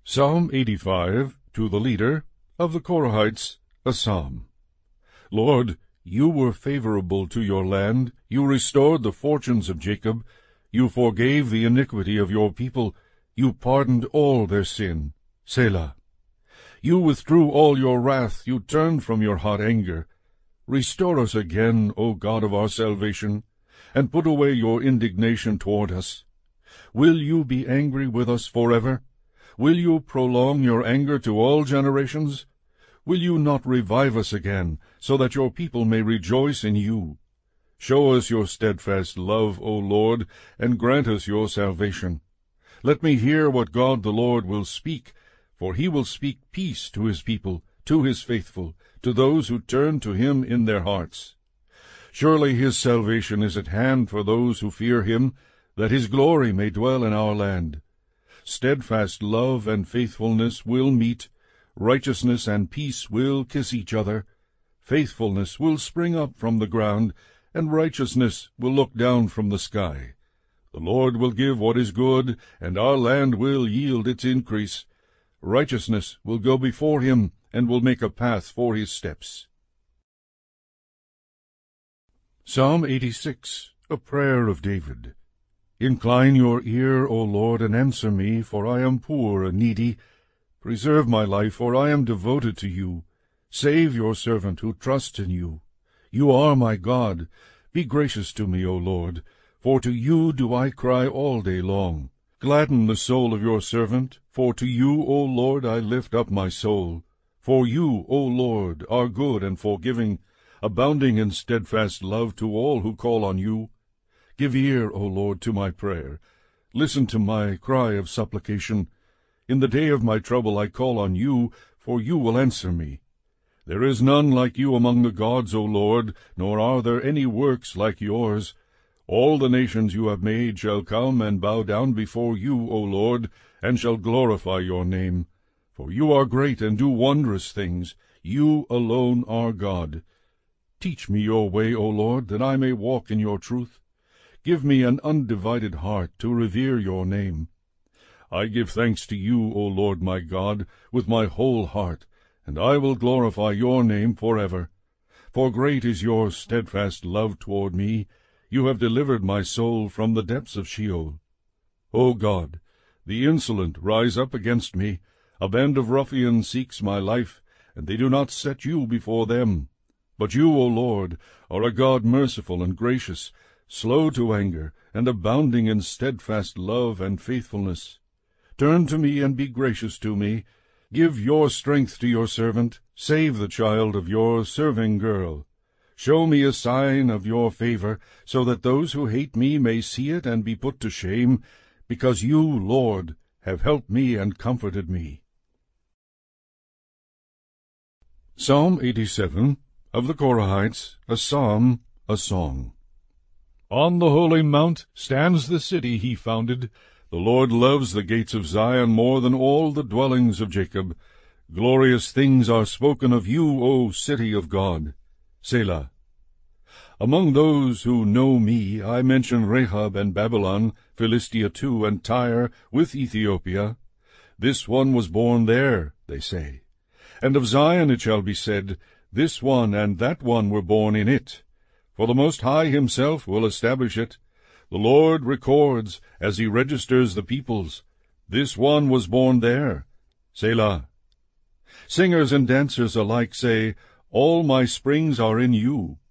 Psalm 85, to the leader of the Korahites, a psalm. Lord, you were favorable to your land. You restored the fortunes of Jacob. You forgave the iniquity of your people. You pardoned all their sin. Selah. You withdrew all your wrath. You turned from your hot anger. Restore us again, O God of our salvation, and put away your indignation toward us. Will you be angry with us forever? Will you prolong your anger to all generations? Will you not revive us again, so that your people may rejoice in you? Show us your steadfast love, O Lord, and grant us your salvation. Let me hear what God the Lord will speak, for he will speak peace to his people, to his faithful, to those who turn to him in their hearts. Surely his salvation is at hand for those who fear him, that his glory may dwell in our land. Steadfast love and faithfulness will meet, righteousness and peace will kiss each other. Faithfulness will spring up from the ground, and righteousness will look down from the sky. The Lord will give what is good, and our land will yield its increase. Righteousness will go before him, and will make a path for his steps. Psalm 86, a prayer of David. Incline your ear, O Lord, and answer me, for I am poor and needy. Preserve my life, for I am devoted to you. Save your servant who trusts in you. You are my God. Be gracious to me, O Lord, for to you do I cry all day long. Gladden the soul of your servant, for to you, O Lord, I lift up my soul. For you, O Lord, are good and forgiving, abounding in steadfast love to all who call on you. Give ear, O Lord, to my prayer. Listen to my cry of supplication. In the day of my trouble I call on you, for you will answer me. There is none like you among the gods, O Lord, nor are there any works like yours. All the nations you have made shall come and bow down before you, O Lord, and shall glorify your name. For you are great and do wondrous things. You alone are God. Teach me your way, O Lord, that I may walk in your truth. Give me an undivided heart to revere your name. I give thanks to you, O Lord my God, with my whole heart, and I will glorify your name forever. For great is your steadfast love toward me. You have delivered my soul from the depths of Sheol. O God, the insolent rise up against me. A band of ruffians seeks my life, and they do not set you before them. But you, O Lord, are a God merciful and gracious, slow to anger, and abounding in steadfast love and faithfulness. Turn to me and be gracious to me. Give your strength to your servant. Save the child of your serving girl. Show me a sign of your favor, so that those who hate me may see it and be put to shame, because you, Lord, have helped me and comforted me. Psalm 87, of the Korahites, a psalm, a song. On the holy mount stands the city he founded. The Lord loves the gates of Zion more than all the dwellings of Jacob. Glorious things are spoken of you, O city of God. Selah. Among those who know me, I mention Rahab and Babylon, Philistia too, and Tyre, with Ethiopia. This one was born there, they say. And of Zion it shall be said, this one and that one were born in it. For the Most High himself will establish it. The Lord records, as he registers the peoples. This one was born there. Selah. Singers and dancers alike say, all my springs are in you.